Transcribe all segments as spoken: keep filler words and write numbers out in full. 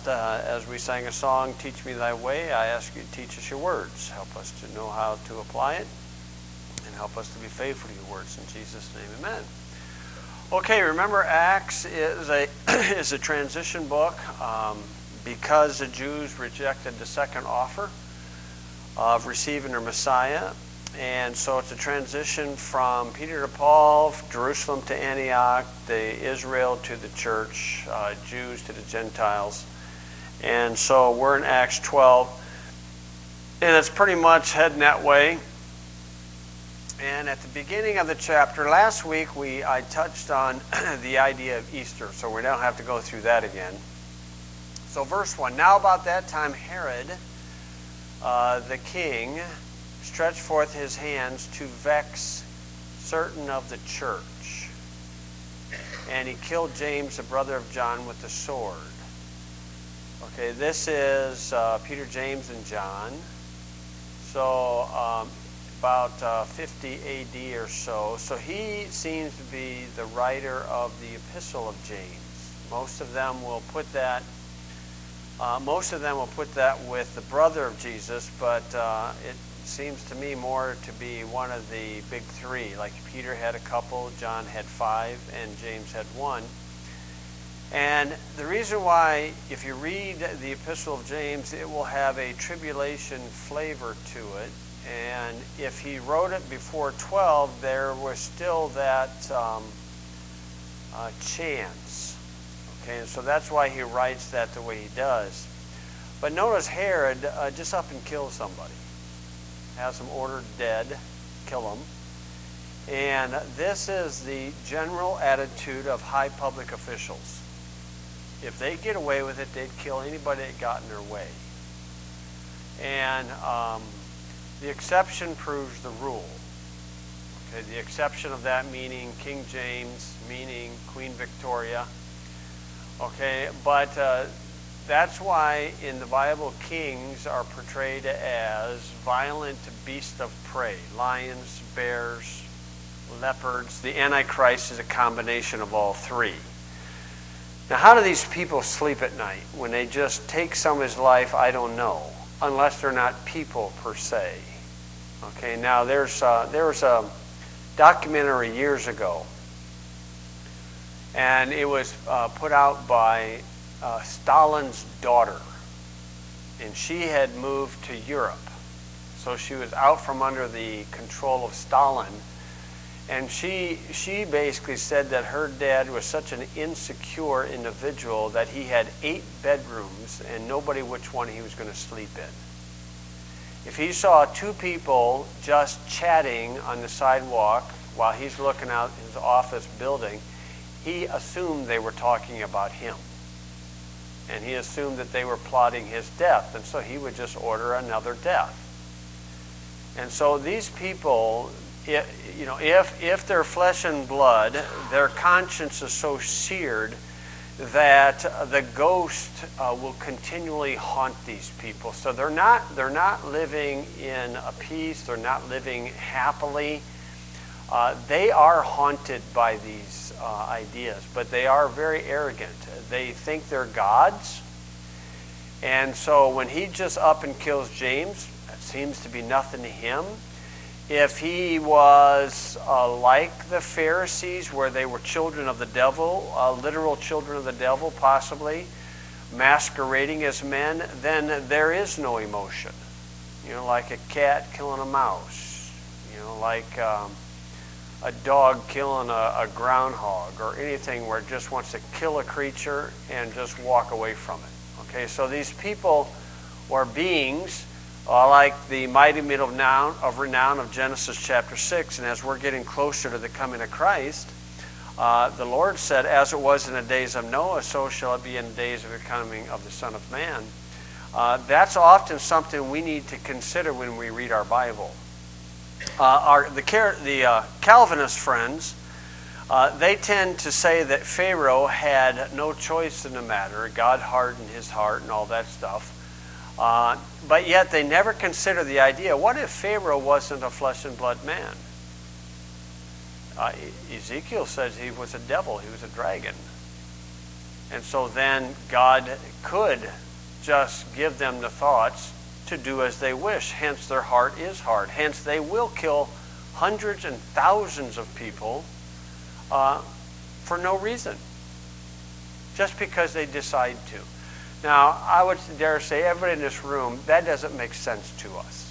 last, uh, as we sang a song, Teach Me Thy Way, I ask you to teach us your words. Help us to know how to apply it, and help us to be faithful to your words. In Jesus' name, amen. Okay, remember Acts is a, is a transition book um, because the Jews rejected the second offer of receiving their Messiah. And so it's a transition from Peter to Paul, Jerusalem to Antioch, the Israel to the church, uh, Jews to the Gentiles. And so we're in Acts twelve. And it's pretty much heading that way. And at the beginning of the chapter, last week we I touched on the idea of Easter, so we don't have to go through that again. So verse one, now about that time Herod, uh, the king, stretched forth his hands to vex certain of the church. And he killed James, the brother of John, with the sword. Okay, this is uh, Peter, James, and John. So um, about uh, fifty A D or so. So he seems to be the writer of the Epistle of James. Most of them will put that uh, most of them will put that with the brother of Jesus, but uh, it seems to me more to be one of the big three. Like Peter had a couple, John had five, and James had one. And the reason why, if you read the Epistle of James, it will have a tribulation flavor to it. And if he wrote it before twelve, there was still that um, uh, chance. Okay, and so that's why he writes that the way he does. But notice Herod uh, just up and kills somebody. Has them ordered dead, kill them. And this is the general attitude of high public officials. If they get away with it, they'd kill anybody that got in their way. And um, the exception proves the rule. Okay, the exception of that meaning King James, meaning Queen Victoria. Okay, but uh, that's why in the Bible, kings are portrayed as violent beasts of prey. Lions, bears, leopards. The Antichrist is a combination of all three. Now, how do these people sleep at night when they just take somebody's life? I don't know, unless they're not people per se. Okay, now there's uh, there was a documentary years ago, and it was uh, put out by Uh, Stalin's daughter, and she had moved to Europe, so she was out from under the control of Stalin, and she she basically said that her dad was such an insecure individual that he had eight bedrooms and nobody which one he was going to sleep in. If he saw two people just chatting on the sidewalk while he's looking out his office building, he assumed they were talking about him. And he assumed that they were plotting his death, and so he would just order another death. And so these people, you know, if if they're flesh and blood, their conscience is so seared that the ghost uh, will continually haunt these people. So they're not they're not living in a peace. They're not living happily. Uh, they are haunted by these uh, ideas, but they are very arrogant. They think they're gods. And so when he just up and kills James, it seems to be nothing to him. If he was uh, like the Pharisees, where they were children of the devil, uh, literal children of the devil possibly, masquerading as men, then there is no emotion. You know, like a cat killing a mouse. You know, like Um, a dog killing a, a groundhog, or anything where it just wants to kill a creature and just walk away from it. Okay, so these people or beings are like the mighty men of renown, of renown of Genesis chapter six, and as we're getting closer to the coming of Christ, uh, the Lord said, as it was in the days of Noah, so shall it be in the days of the coming of the Son of Man. Uh, that's often something we need to consider when we read our Bible. Uh, our, the the uh, Calvinist friends, uh, they tend to say that Pharaoh had no choice in the matter. God hardened his heart and all that stuff. Uh, but yet they never consider the idea, what if Pharaoh wasn't a flesh and blood man? Uh, Ezekiel says he was a devil, he was a dragon. And so then God could just give them the thoughts to do as they wish. Hence their heart is hard. Hence they will kill hundreds and thousands of people uh, for no reason. Just because they decide to. Now, I would dare say, everybody in this room, that doesn't make sense to us.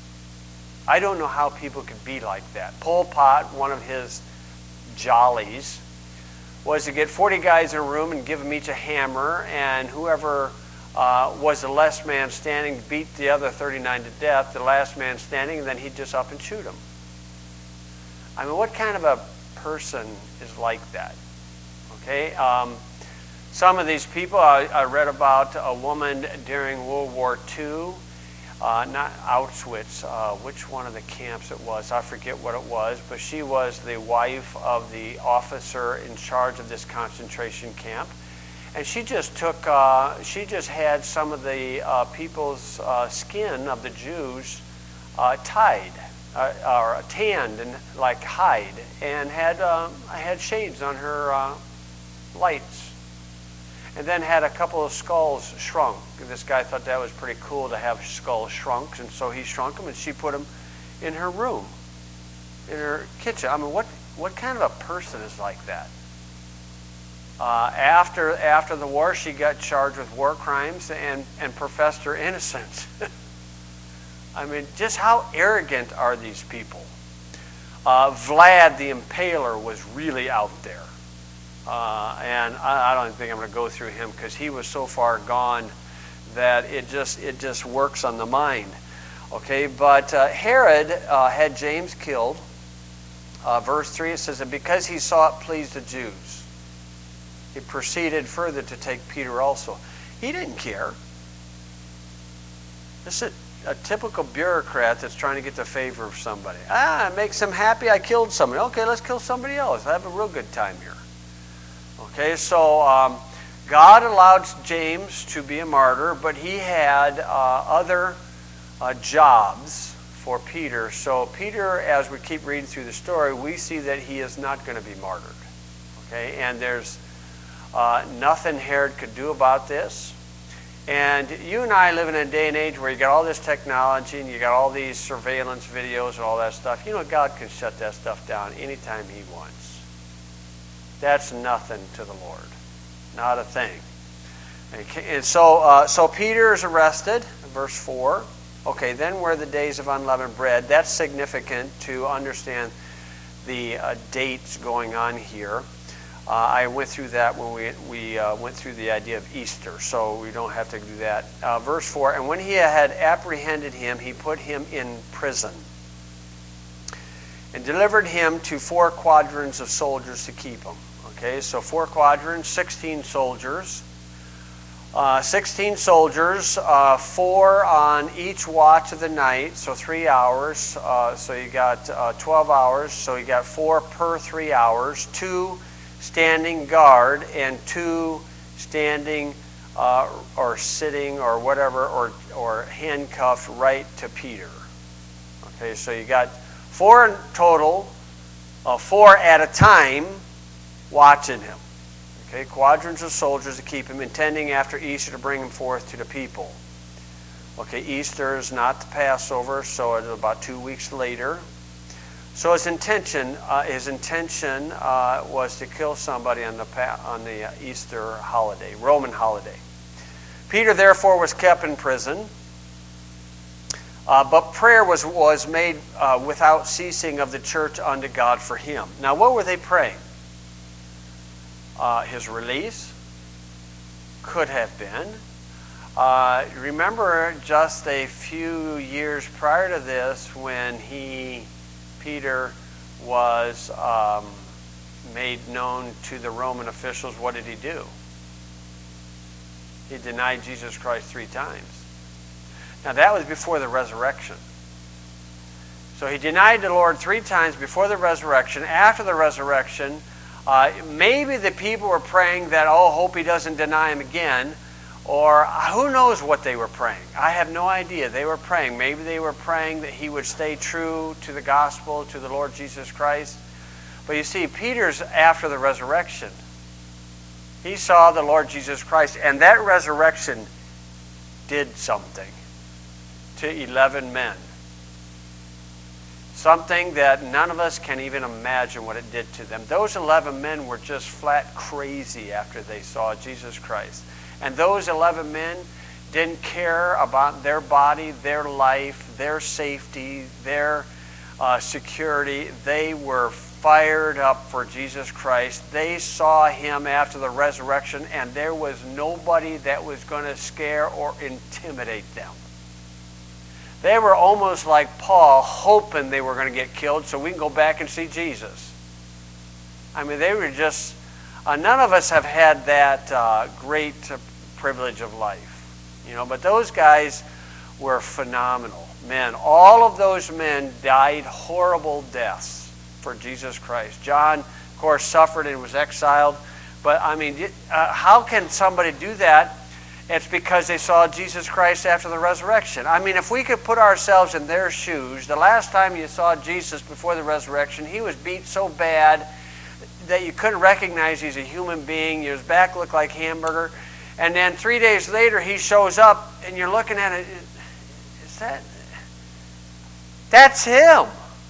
I don't know how people could be like that. Pol Pot, one of his jollies, was to get forty guys in a room and give them each a hammer, and whoever uh, was the last man standing beat the other thirty-nine to death, the last man standing, and then he'd just up and shoot them. I mean, what kind of a person is like that? Okay? Um, some of these people, I, I read about a woman during World War Two, uh, not Auschwitz, uh, which one of the camps it was, I forget what it was, but she was the wife of the officer in charge of this concentration camp. And she just took, uh, she just had some of the uh, people's uh, skin of the Jews uh, tied, uh, or tanned and like hide, and had, uh, had shades on her uh, lights. And then had a couple of skulls shrunk. This guy thought that was pretty cool to have skulls shrunk, and so he shrunk them, and she put them in her room, in her kitchen. I mean, what, what kind of a person is like that? Uh, after, after the war, she got charged with war crimes and, and professed her innocence. I mean, just how arrogant are these people? Uh, Vlad the Impaler was really out there. Uh, and I, I don't think I'm going to go through him because he was so far gone that it just it just works on the mind. Okay, but uh, Herod uh, had James killed. Uh, verse three, it says that because he saw it pleased the Jews, he proceeded further to take Peter also. He didn't care. This is a, a typical bureaucrat that's trying to get the favor of somebody. Ah, it makes him happy I killed somebody. Okay, let's kill somebody else. I have a real good time here. Okay, so um, God allowed James to be a martyr, but he had uh, other uh, jobs for Peter. So Peter, as we keep reading through the story, we see that he is not going to be martyred. Okay, and there's uh, nothing Herod could do about this. And you and I live in a day and age where you got all this technology and you got all these surveillance videos and all that stuff. You know, God can shut that stuff down anytime he wants. That's nothing to the Lord. Not a thing. And so, uh, so Peter is arrested, verse four. Okay, then were the days of unleavened bread. That's significant to understand the uh, dates going on here. Uh, I went through that when we, we uh, went through the idea of Easter, so we don't have to do that. Uh, verse four, and when he had apprehended him, he put him in prison and delivered him to four quadrants of soldiers to keep him. Okay, so four quadrants, sixteen soldiers. Uh, sixteen soldiers, uh, four on each watch of the night, so three hours. Uh, so you got uh, twelve hours, so you got four per three hours. Two standing guard and two standing uh, or sitting or whatever, or, or handcuffed right to Peter. Okay, so you got four in total, uh, four at a time, watching him. Okay, quadrants of soldiers to keep him, intending after Easter to bring him forth to the people. Okay, Easter is not the Passover, so it's about two weeks later. So his intention, uh, his intention uh, was to kill somebody on the on the Easter holiday, Roman holiday. Peter therefore was kept in prison, uh, but prayer was was made uh, without ceasing of the church unto God for him. Now, what were they praying? Uh, his release could have been. Uh, remember just a few years prior to this when he, Peter, was um, made known to the Roman officials, what did he do? He denied Jesus Christ three times. Now that was before the resurrection. So he denied the Lord three times before the resurrection. After the resurrection, Uh, maybe the people were praying that, oh, hope he doesn't deny him again, or who knows what they were praying. I have no idea. They were praying. Maybe they were praying that he would stay true to the gospel, to the Lord Jesus Christ. But you see, Peter's after the resurrection. He saw the Lord Jesus Christ, and that resurrection did something to eleven men. Something that none of us can even imagine what it did to them. Those eleven men were just flat crazy after they saw Jesus Christ. And those eleven men didn't care about their body, their life, their safety, their uh, security. They were fired up for Jesus Christ. They saw him after the resurrection, and there was nobody that was going to scare or intimidate them. They were almost like Paul, hoping they were going to get killed so we can go back and see Jesus. I mean, they were just, uh, none of us have had that uh, great uh, privilege of life. You know, but those guys were phenomenal men. All of those men died horrible deaths for Jesus Christ. John, of course, suffered and was exiled. But, I mean, uh, how can somebody do that? It's because they saw Jesus Christ after the resurrection. I mean, if we could put ourselves in their shoes, the last time you saw Jesus before the resurrection, he was beat so bad that you couldn't recognize he's a human being. His back looked like hamburger. And then three days later, he shows up, and you're looking at it. Is that... That's him.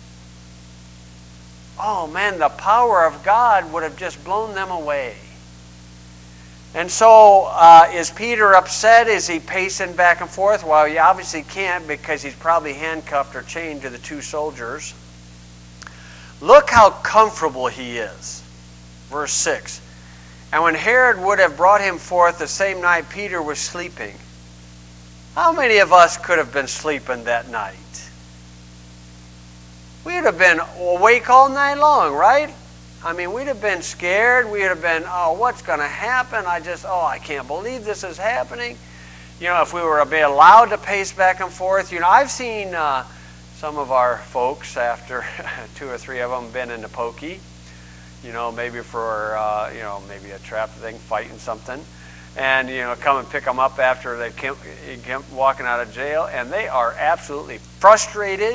Oh, man, the power of God would have just blown them away. And so, uh, is Peter upset? Is he pacing back and forth? Well, he obviously can't, because he's probably handcuffed or chained to the two soldiers. Look how comfortable he is. Verse six. And when Herod would have brought him forth the same night, Peter was sleeping. How many of us could have been sleeping that night? We'd have been awake all night long, right? I mean, we'd have been scared. We'd have been, oh, what's going to happen? I just, oh, I can't believe this is happening. You know, if we were to be allowed to pace back and forth. You know, I've seen uh, some of our folks, after two or three of them, been in the pokey. You know, maybe for, uh, you know, maybe a trap thing, fighting something. And, you know, come and pick them up after they came, came walking out of jail. And they are absolutely frustrated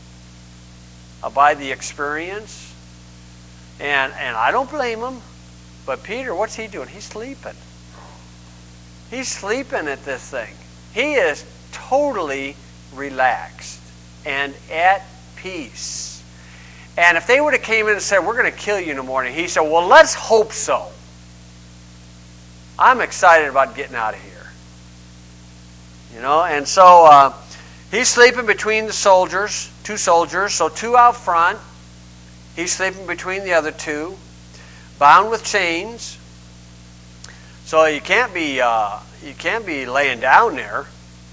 by the experience. And, and I don't blame him. But Peter, what's he doing? He's sleeping. He's sleeping at this thing. He is totally relaxed and at peace. And if they would have came in and said, we're going to kill you in the morning, he said, well, let's hope so. I'm excited about getting out of here. You know, and so uh, he's sleeping between the soldiers, two soldiers, so two out front. He's sleeping between the other two, bound with chains. So you can't be uh, you can't be laying down there.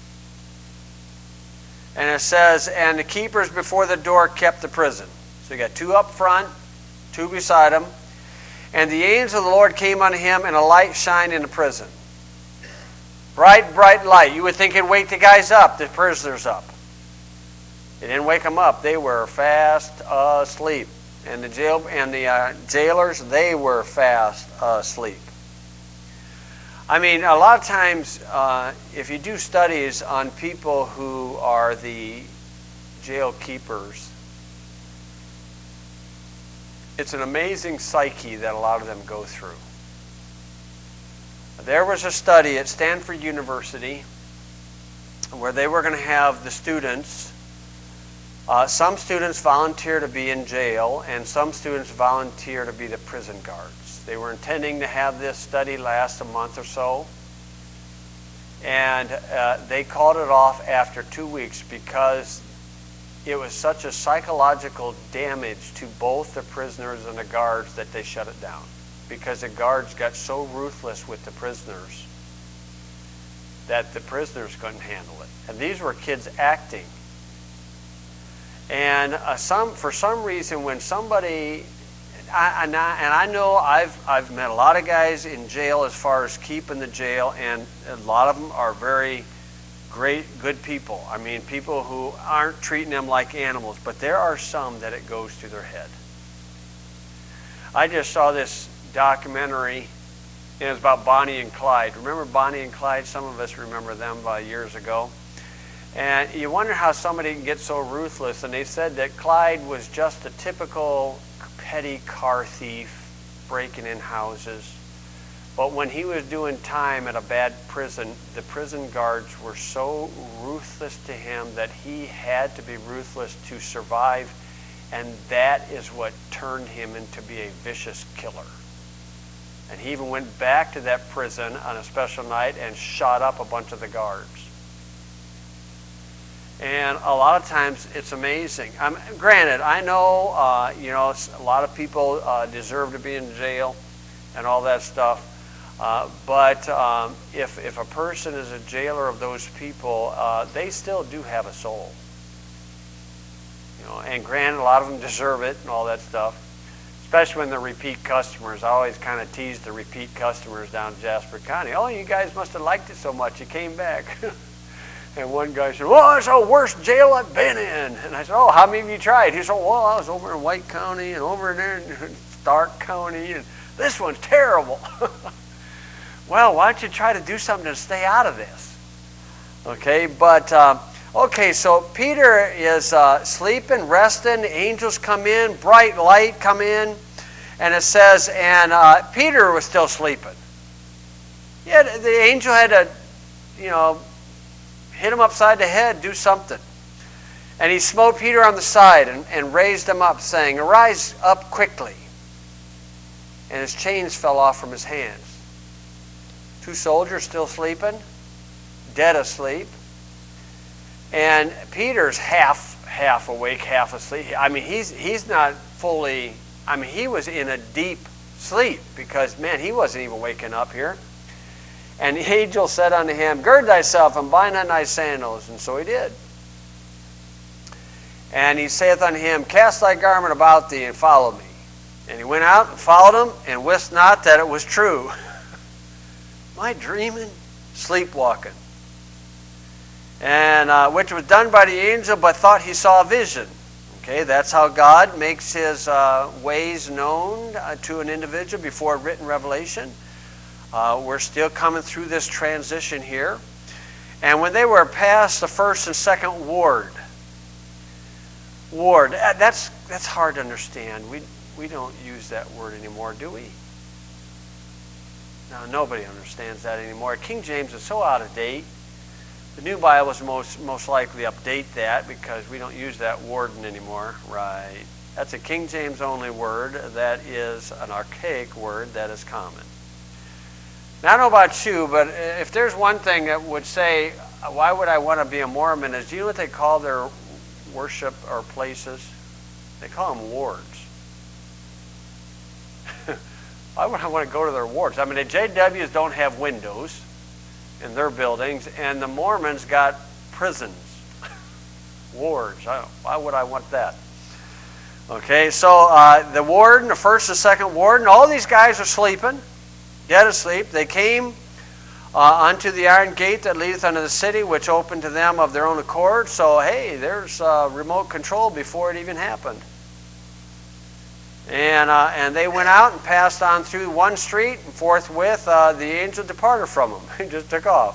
And it says, and the keepers before the door kept the prison. So you got two up front, two beside him. And the angel of the Lord came unto him, and a light shined in the prison. Bright, bright light. You would think it'd wake the guys up, the prisoners up. It didn't wake them up. They were fast asleep. And the jail and the uh, jailers, they were fast asleep. I mean, a lot of times, uh, if you do studies on people who are the jail keepers, it's an amazing psyche that a lot of them go through. There was a study at Stanford University where they were going to have the students, uh, some students volunteer to be in jail, and some students volunteer to be the prison guards. They were intending to have this study last a month or so, and uh, they called it off after two weeks because it was such a psychological damage to both the prisoners and the guards that they shut it down. Because the guards got so ruthless with the prisoners that the prisoners couldn't handle it. And these were kids acting. And uh, some, for some reason, when somebody, I, and, I, and I know I've, I've met a lot of guys in jail as far as keeping the jail, and a lot of them are very great, good people. I mean, people who aren't treating them like animals, but there are some that it goes to their head. I just saw this documentary, and it was about Bonnie and Clyde. Remember Bonnie and Clyde? Some of us remember them uh, years ago. And you wonder how somebody can get so ruthless. And they said that Clyde was just a typical petty car thief, breaking in houses. But when he was doing time at a bad prison, the prison guards were so ruthless to him that he had to be ruthless to survive. And that is what turned him into be a vicious killer. And he even went back to that prison on a special night and shot up a bunch of the guards. And a lot of times it's amazing. Um, granted, I know, uh, you know, a lot of people uh, deserve to be in jail and all that stuff. Uh, but um, if, if a person is a jailer of those people, uh, they still do have a soul. You know, and granted, a lot of them deserve it and all that stuff. Especially when they're repeat customers. I always kind of tease the repeat customers down in Jasper County. Oh, you guys must have liked it so much you came back. And one guy said, well, it's the worst jail I've been in. And I said, oh, how many have you tried? He said, well, I was over in White County and over there in Stark County, and this one's terrible. Well, why don't you try to do something to stay out of this? Okay, but, uh, okay, so Peter is uh, sleeping, resting. Angels come in, bright light come in. And it says, and uh, Peter was still sleeping. Yeah, the angel had to, you know, hit him upside the head, do something. And he smote Peter on the side and, and raised him up, saying, arise up quickly. And his chains fell off from his hands. Two soldiers still sleeping, dead asleep. And Peter's half half awake, half asleep. I mean, he's he's not fully, I mean, he was in a deep sleep because, man, he wasn't even waking up here. And the angel said unto him, gird thyself and bind on thy sandals. And so he did. And he saith unto him, cast thy garment about thee and follow me. And he went out and followed him and wist not that it was true. Am I dreaming? Sleepwalking. And uh, which was done by the angel, but thought he saw a vision. Okay, that's how God makes his uh, ways known uh, to an individual before written revelation. Uh, we're still coming through this transition here. And when they were past the first and second ward, ward, that's that's hard to understand. We we don't use that word anymore, do we? No, nobody understands that anymore. King James is so out of date. The New Bibles most most likely update that because we don't use that warden anymore. Right. That's a King James only word. That is an archaic word that is common. Now, I don't know about you, but if there's one thing that would say, why would I want to be a Mormon, is, do you know what they call their worship or places? They call them wards. Why would I want to go to their wards? I mean, the J Ws don't have windows in their buildings, and the Mormons got prisons, wards. I don't, why would I want that? Okay, so uh, the warden, the first and second warden, all these guys are sleeping. Dead asleep. They came uh, unto the iron gate that leadeth unto the city, which opened to them of their own accord. So, hey, there's uh, remote control before it even happened. And uh, and they went out and passed on through one street, and forthwith uh, the angel departed from them. He just took off.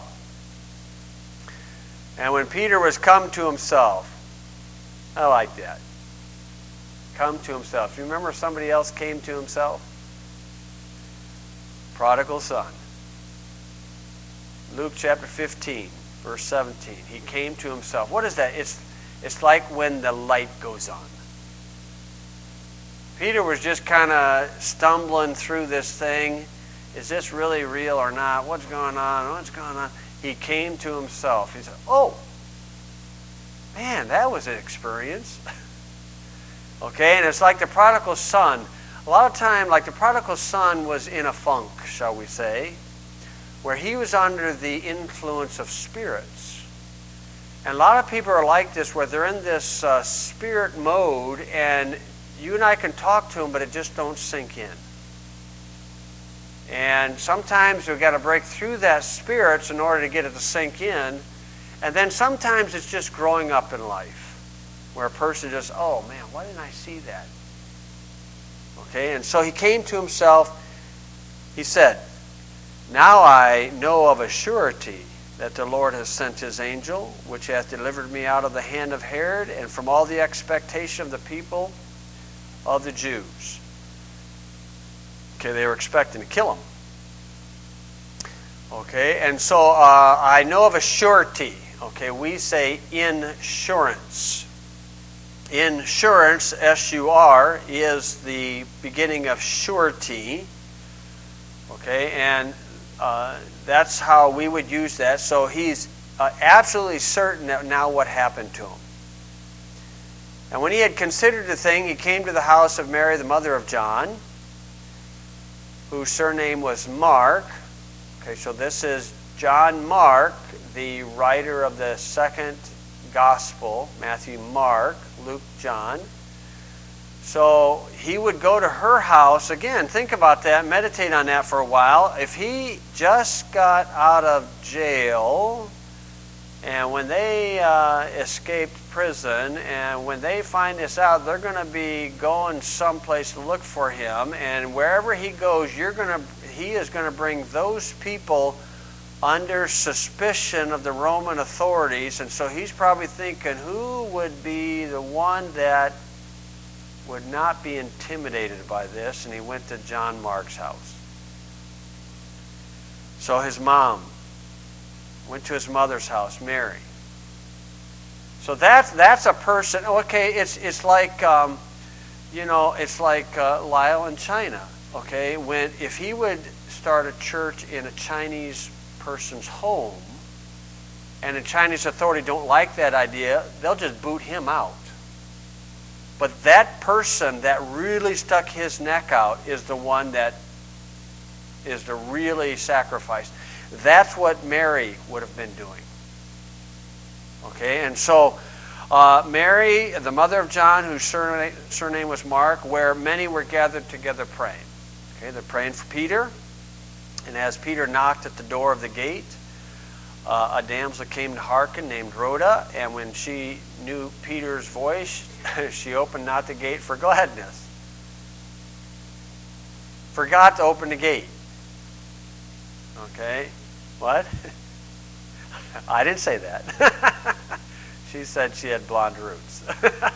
And when Peter was come to himself, I like that. Come to himself. You remember somebody else came to himself? Prodigal son. Luke chapter fifteen, verse seventeen. He came to himself. What is that? It's, it's like when the light goes on. Peter was just kind of stumbling through this thing. Is this really real or not? What's going on? What's going on? He came to himself. He said, oh, man, that was an experience. Okay, and it's like the prodigal son. A lot of time, like the prodigal son was in a funk, shall we say, where he was under the influence of spirits. And a lot of people are like this, where they're in this uh, spirit mode, and you and I can talk to them, but it just don't sink in. And sometimes we've got to break through that spirits in order to get it to sink in. And then sometimes it's just growing up in life, where a person just, oh man, why didn't I see that? Okay, and so he came to himself. He said, now I know of a surety that the Lord has sent his angel, which hath delivered me out of the hand of Herod, and from all the expectation of the people of the Jews. Okay, they were expecting to kill him. Okay, and so uh, I know of a surety. Okay, we say insurance. Insurance, S U R, is the beginning of surety. Okay, and uh, that's how we would use that. So he's uh, absolutely certain that now what happened to him. And when he had considered the thing, he came to the house of Mary, the mother of John, whose surname was Mark. Okay, so this is John Mark, the writer of the second gospel, Matthew, Mark, Luke, John. So he would go to her house. Again, think about that, meditate on that for a while. If he just got out of jail, and when they uh, escaped prison, and when they find this out, they're going to be going someplace to look for him, and wherever he goes, you're going to, he is going to bring those people under suspicion of the Roman authorities. And so he's probably thinking, who would be the one that would not be intimidated by this? And he went to John Mark's house. So his mom went to his mother's house, Mary. So that's that's a person. Okay, it's it's like um, you know, it's like uh, Lyle in China. Okay, when if he would start a church in a Chinese person's home, and the Chinese authority don't like that idea, they'll just boot him out. But that person that really stuck his neck out is the one that is to really sacrifice. That's what Mary would have been doing. Okay, and so uh, Mary, the mother of John, whose surname, surname was Mark, where many were gathered together praying. Okay, they're praying for Peter. And as Peter knocked at the door of the gate, uh, a damsel came to hearken named Rhoda. And when she knew Peter's voice, she opened not the gate for gladness. Forgot to open the gate. Okay, what? I didn't say that. She said she had blonde roots.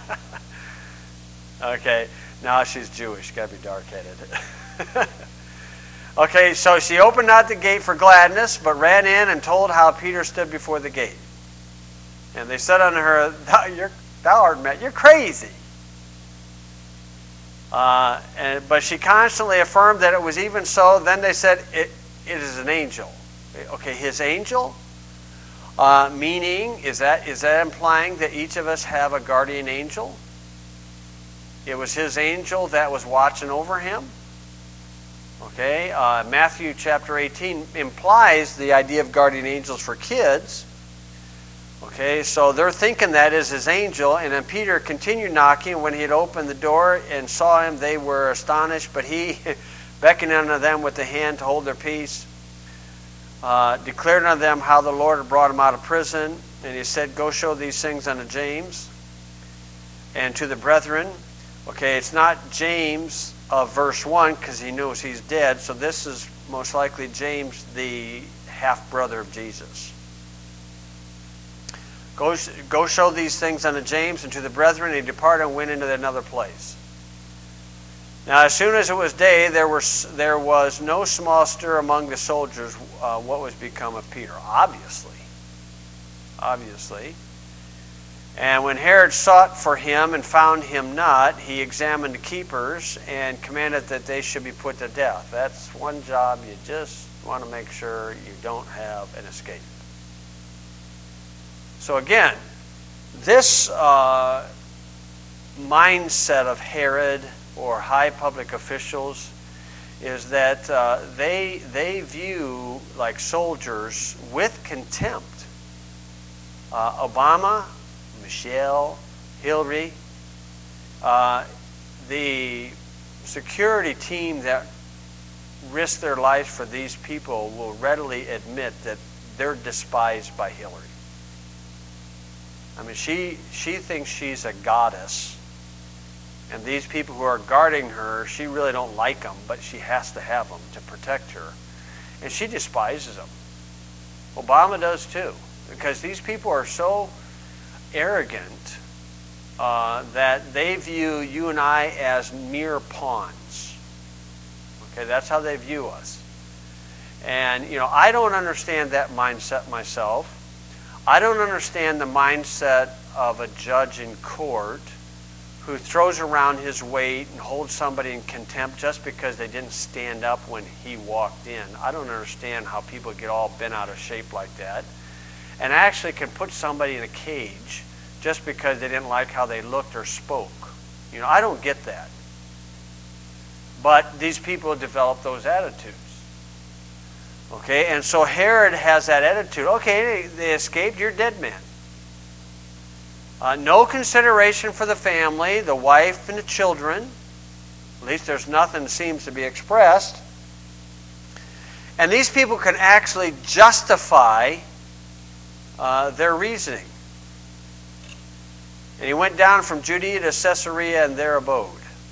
Okay, now she's Jewish. Got to be dark-headed. Okay, so she opened not the gate for gladness, but ran in and told how Peter stood before the gate. And they said unto her, Thou, you're, thou art mad. You're crazy. Uh, and, but she constantly affirmed that it was even so. Then they said, it, it is an angel. Okay, his angel? Uh, meaning, is that is that implying that each of us have a guardian angel? It was his angel that was watching over him. Okay, uh, Matthew chapter eighteen implies the idea of guardian angels for kids. Okay, so they're thinking that is his angel. And then Peter continued knocking. When he had opened the door and saw him, they were astonished. But he, beckoning unto them with the hand to hold their peace, uh, declared unto them how the Lord had brought him out of prison. And he said, Go show these things unto James and to the brethren. Okay, it's not James of verse one, because he knows he's dead. So this is most likely James, the half-brother of Jesus. Go, go show these things unto James and to the brethren. And he departed and went into another place. Now as soon as it was day, there, were, there was no small stir among the soldiers uh, what was become of Peter. Obviously. Obviously. And when Herod sought for him and found him not, he examined the keepers and commanded that they should be put to death. That's one job you just want to make sure you don't have an escape. So again, this uh, mindset of Herod or high public officials is that uh, they, they view, like soldiers, with contempt. Uh, Obama, Michelle, Hillary, uh, the security team that risked their lives for these people will readily admit that they're despised by Hillary. I mean, she, she thinks she's a goddess, and these people who are guarding her, she really don't like them, but she has to have them to protect her. And she despises them. Obama does too, because these people are so arrogant uh, that they view you and I as mere pawns. Okay, that's how they view us. And, you know, I don't understand that mindset myself. I don't understand the mindset of a judge in court who throws around his weight and holds somebody in contempt just because they didn't stand up when he walked in. I don't understand how people get all bent out of shape like that. And actually can put somebody in a cage just because they didn't like how they looked or spoke. You know, I don't get that. But these people develop those attitudes. Okay, and so Herod has that attitude. Okay, they escaped, you're dead men. Uh, no consideration for the family, the wife and the children. At least there's nothing that seems to be expressed. And these people can actually justify uh, their reasoning. And he went down from Judea to Caesarea and there abode.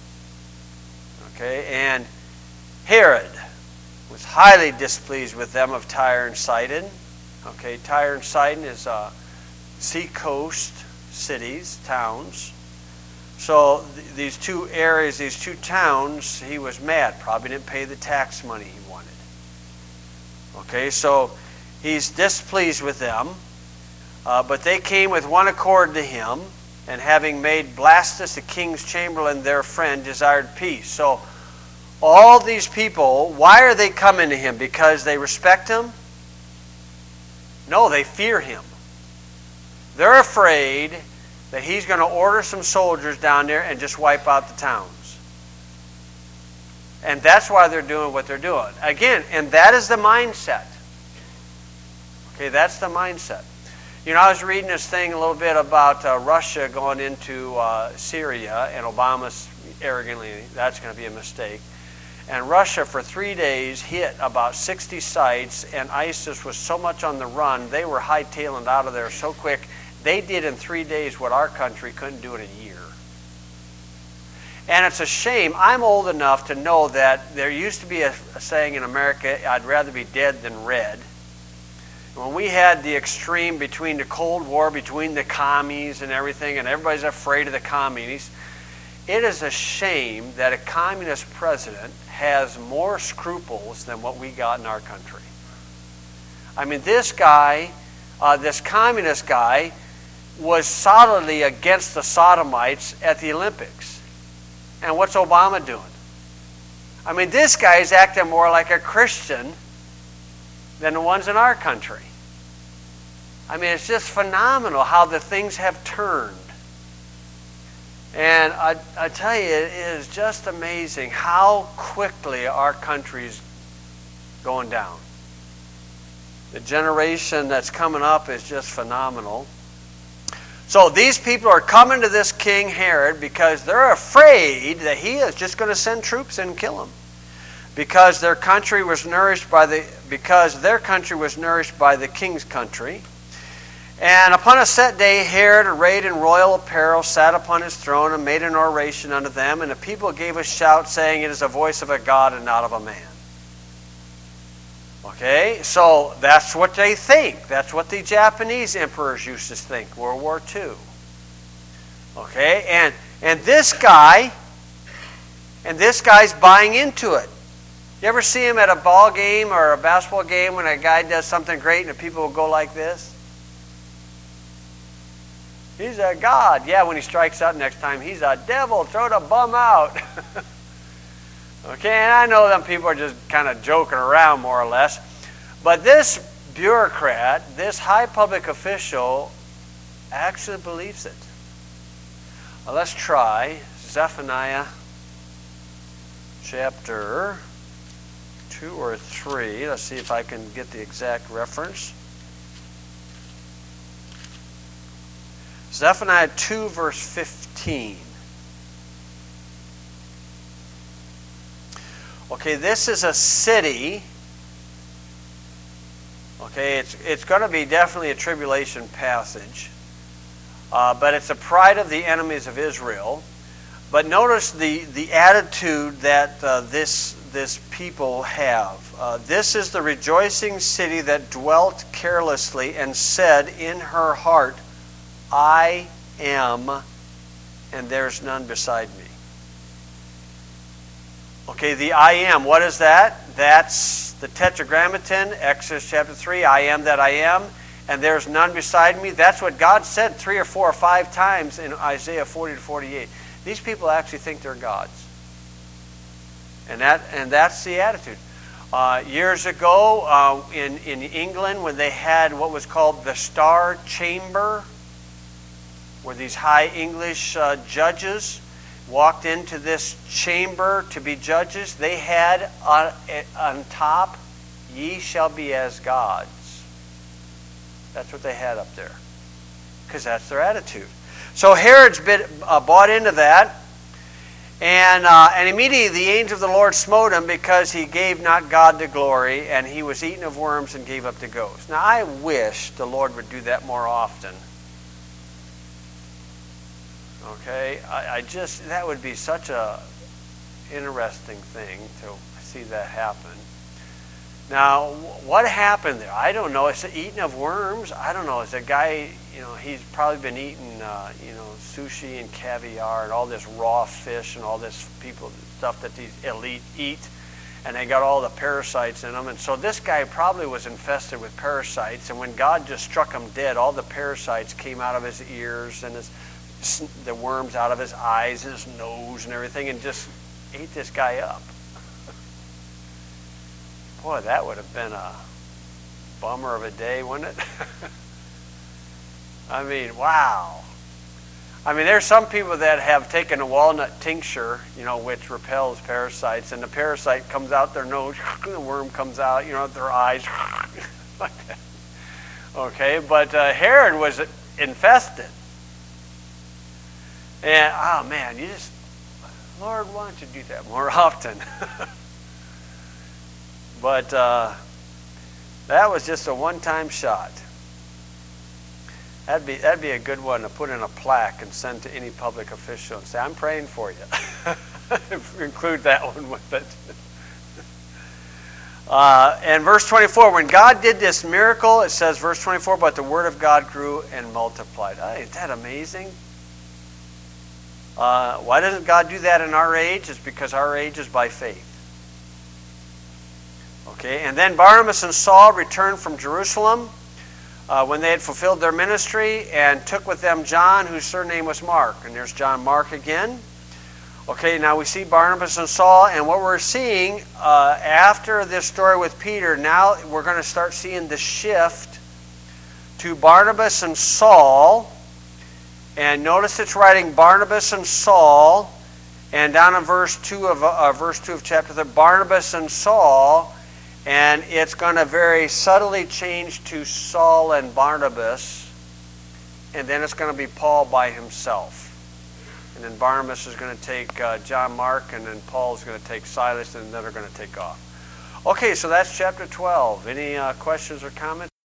Okay, and Herod was highly displeased with them of Tyre and Sidon. Okay, Tyre and Sidon is uh, seacoast cities, towns. So th these two areas, these two towns, he was mad. Probably didn't pay the tax money he wanted. Okay, so he's displeased with them. Uh, but they came with one accord to him, and having made Blastus the king's chamberlain their friend, desired peace. So all these people, why are they coming to him? Because they respect him? No, they fear him. They're afraid that he's going to order some soldiers down there and just wipe out the towns. And that's why they're doing what they're doing. Again, and that is the mindset. Okay, that's the mindset. You know, I was reading this thing a little bit about uh, Russia going into uh, Syria, and Obama's arrogantly, that's going to be a mistake. And Russia, for three days, hit about sixty sites, and ISIS was so much on the run, they were hightailing out of there so quick, they did in three days what our country couldn't do in a year. And it's a shame. I'm old enough to know that there used to be a, a saying in America, I'd rather be dead than red. When we had the extreme between the Cold War, between the commies and everything, and everybody's afraid of the commies, it is a shame that a communist president has more scruples than what we got in our country. I mean, this guy, uh, this communist guy, was solidly against the sodomites at the Olympics. And what's Obama doing? I mean, this guy is acting more like a Christian than the ones in our country. I mean, it's just phenomenal how the things have turned. And I, I tell you, it is just amazing how quickly our country's going down. The generation that's coming up is just phenomenal. So these people are coming to this King Herod because they're afraid that he is just going to send troops in and kill him. Because their country was nourished by the because their country was nourished by the king's country. And upon a set day, Herod, arrayed in royal apparel, sat upon his throne and made an oration unto them. And the people gave a shout, saying, "It is the voice of a God and not of a man." Okay, so that's what they think. That's what the Japanese emperors used to think, World War Two. Okay, and and this guy, and this guy's buying into it. You ever see him at a ball game or a basketball game when a guy does something great and the people will go like this? He's a god. Yeah, when he strikes out next time, he's a devil. Throw the bum out. Okay, and I know them people are just kind of joking around more or less. But this bureaucrat, this high public official, actually believes it. Well, let's try Zephaniah chapter two or three. Let's see if I can get the exact reference. Zephaniah two, verse fifteen. Okay, this is a city. Okay, it's, it's going to be definitely a tribulation passage. Uh, but it's the pride of the enemies of Israel. But notice the, the attitude that uh, this, this people have. Uh, this is the rejoicing city that dwelt carelessly and said in her heart, I am, and there's none beside me. Okay, the I am, what is that? That's the Tetragrammaton, Exodus chapter three, I am that I am, and there's none beside me. That's what God said three or four or five times in Isaiah forty to forty-eight. These people actually think they're gods. And that and that's the attitude. Uh, years ago uh, in, in England, when they had what was called the Star Chamber, where these high English uh, judges walked into this chamber to be judges, they had on, on top, ye shall be as gods. That's what they had up there. Because that's their attitude. So Herod's been uh, bought into that. And, uh, and immediately the angel of the Lord smote him because he gave not God the glory, and he was eaten of worms and gave up to ghosts. Now I wish the Lord would do that more often. Okay, I, I just, that would be such a interesting thing to see that happen. Now, what happened there? I don't know. It's the eating of worms. I don't know. It's a guy, you know, he's probably been eating, uh, you know, sushi and caviar and all this raw fish and all this people stuff that these elite eat, and they got all the parasites in them. And so this guy probably was infested with parasites. And when God just struck him dead, all the parasites came out of his ears and his the worms out of his eyes and his nose and everything, and just ate this guy up. Boy, that would have been a bummer of a day, wouldn't it? I mean, wow. I mean, there's some people that have taken a walnut tincture, you know, which repels parasites, and the parasite comes out their nose, the worm comes out, you know, their eyes, like that. Okay, but uh, Herod was infested. And, oh man, you just, Lord, why don't you do that more often? But uh, that was just a one-time shot. That'd be, that'd be a good one to put in a plaque and send to any public official and say, I'm praying for you. Include that one with it. Uh, and verse twenty-four, when God did this miracle, it says, verse twenty-four, but the word of God grew and multiplied. Oh, isn't that amazing? Uh, why doesn't God do that in our age? It's because our age is by faith. Okay, and then Barnabas and Saul returned from Jerusalem uh, when they had fulfilled their ministry, and took with them John, whose surname was Mark. And there's John Mark again. Okay, now we see Barnabas and Saul, and what we're seeing uh, after this story with Peter, now we're going to start seeing the shift to Barnabas and Saul. And notice it's writing Barnabas and Saul, and down in verse two of uh, verse two of chapter three, Barnabas and Saul, and it's going to very subtly change to Saul and Barnabas, and then it's going to be Paul by himself. And then Barnabas is going to take uh, John Mark, and then Paul's going to take Silas, and then they're going to take off. Okay, so that's chapter twelve. Any uh, questions or comments?